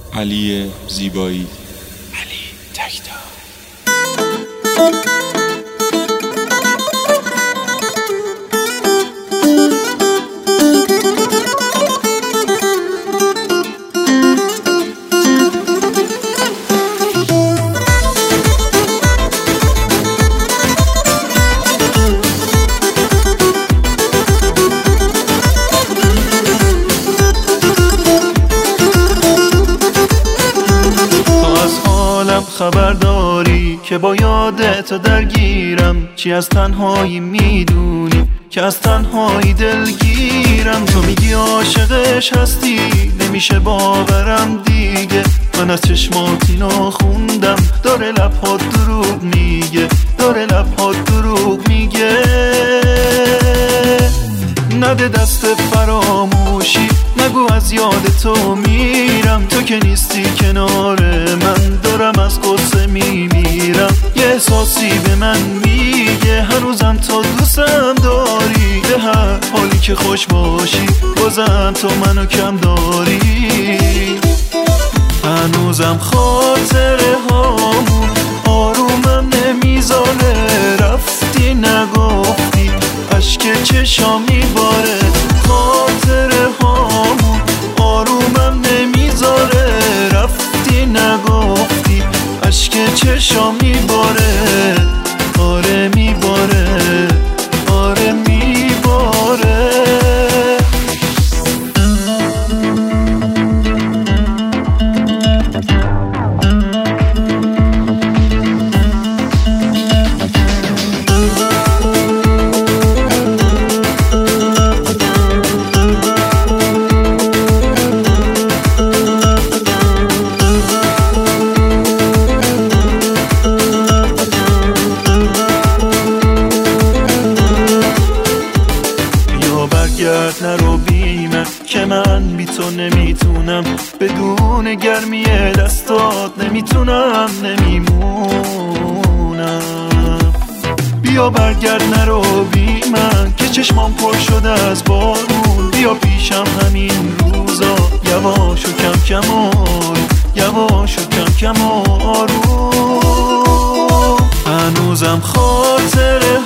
علی زیبایی، علی تکتا. خبر داری که با یادت درگیرم، چی از تنهایی میدونی که از تنهایی دلگیرم. تو میگی عاشقش هستی، نمیشه باورم دیگه. من از چشمات اینو خوندم، داره لبهات دروغ میگه، داره لبهات دروغ میگه. نده دست فراموشی، نگو از یاد تو میرم. تو که نیستی کنار من، دارم از قصه میمیرم. یه احساسی به من میگه هنوزم تو دوستم داری. به هر حالی که خوش باشی بازم تو منو کم داری. هنوزم خاطره هامون آرومم نمیذاره. رفتی نگفتی اشک چشام میباره. خاطره هامون آرومم نمیذاره. رفتی نگفتی اشک چشام میباره. آره میباره، آره میباره. نرو بی من که من بی تو نمیتونم. بدون گرمی دستات نمیتونم، نمیمونم. بیا برگرد نرو بی من که چشمام پر شده از بارون. بیا پیشم همین روزا، یواش و کم کم آروم، یواش و کم کم آروم. هنوزم خاطره